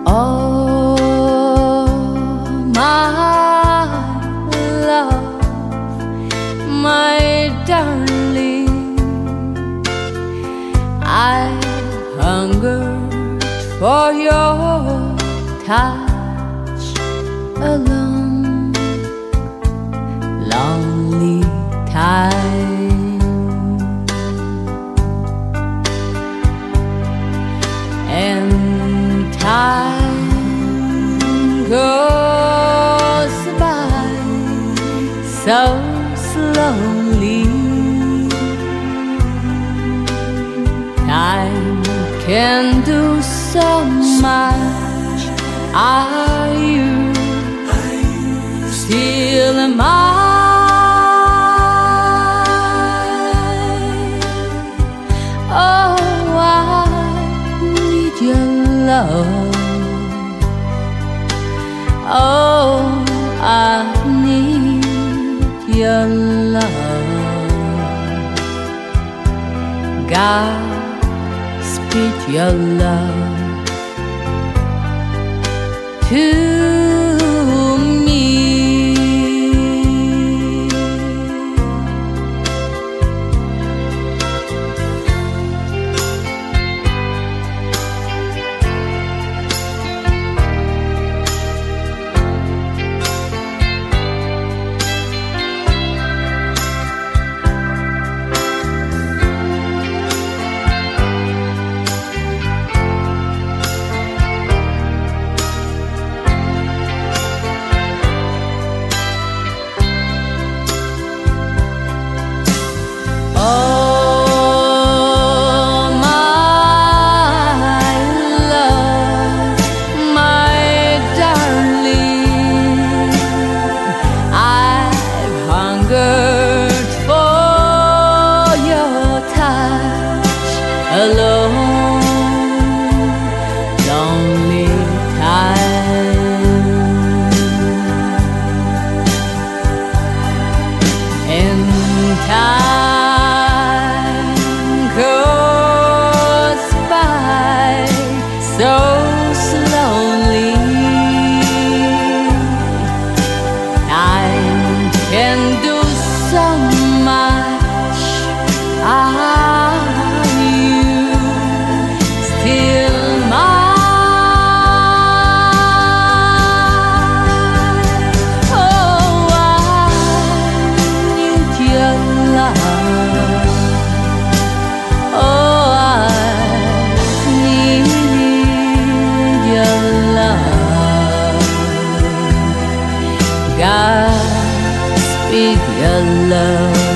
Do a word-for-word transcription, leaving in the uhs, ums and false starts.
Oh, my love, my darling, I hungered for your touch a long, lonely time, and time goes by so slowly. Time can do so much. Are you still mine? Oh, I need your love. Oh, I need your love. Godspeed your love to me. Alone, lonely time, and time goes by so slowly. Time can do so much. Are you still mine? Oh, I need your love. Oh, I need your love. Godspeed your love.